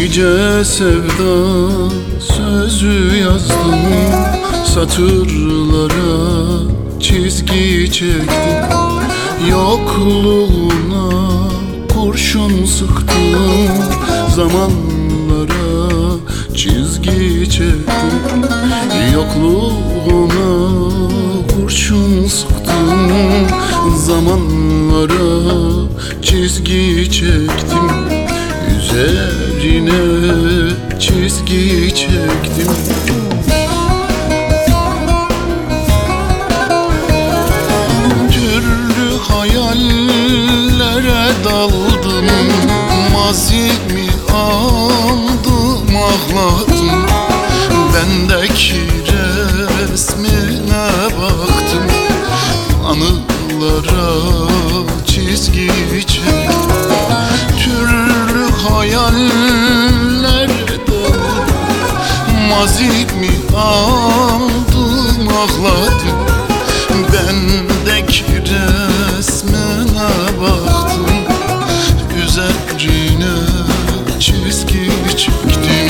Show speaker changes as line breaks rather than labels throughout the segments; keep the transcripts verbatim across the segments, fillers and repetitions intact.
Nice sevda sözü yazdım, satırlara çizgi çektim. Yokluğuna kurşun sıktım, zamanlara çizgi çektim. Yokluğuna kurşun sıktım, zamanlara çizgi çektim. Üzerine çizgi çektim. Türlü hayallere daldım, mazimi aldım, ağladım. Bendeki resmine baktım, anılara çizgi çektim. Türlü hayallere daldım, mazimi aldım, ağladım. Bendeki resmine baktım, üzerine çizgi çektim.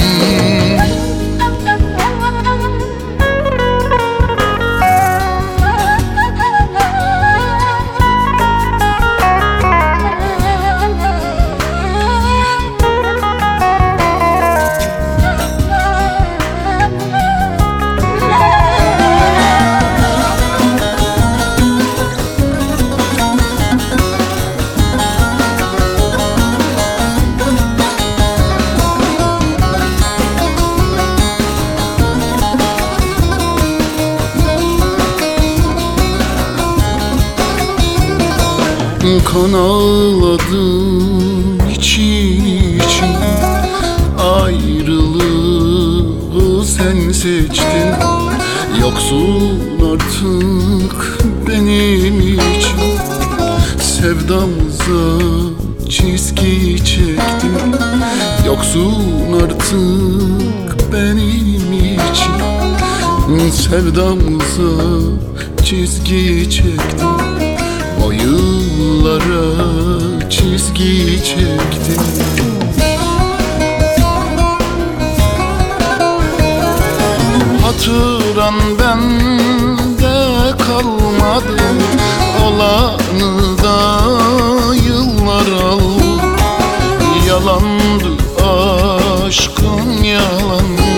Kan ağladım için için, ayrılığı sen seçtin. Yoksun artık benim için, sevdamıza çizgi çektim. Yoksun artık benim için, sevdamıza çizgi çektim. O yıllara çizgi çektim. Hatıran bende kalmadı, olanı da yıllar aldı. Yalandı aşkım, yalandı,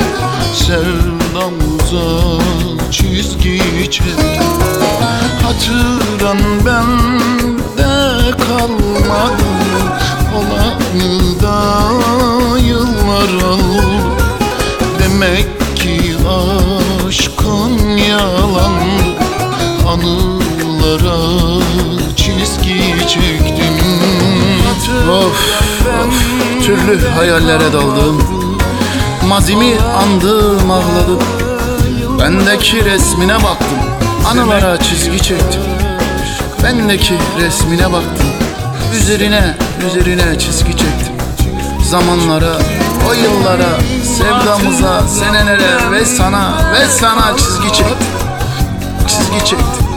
sevdamıza çizgi çektim. Hatıran bende kalmadı, olanı da yıllar aldı. Demek ki aşkın yalandı, anılara çizgi çektim.
Of, of, türlü hayallere daldım, mazimi andım, ağladım. Bendeki resmine baktım, anılara çizgi çektim. Bendeki resmine baktım, üzerine üzerine çizgi çektim. Zamanlara, o yıllara, sevdamıza, senelere ve sana ve sana çizgi çektim. Çizgi çektim.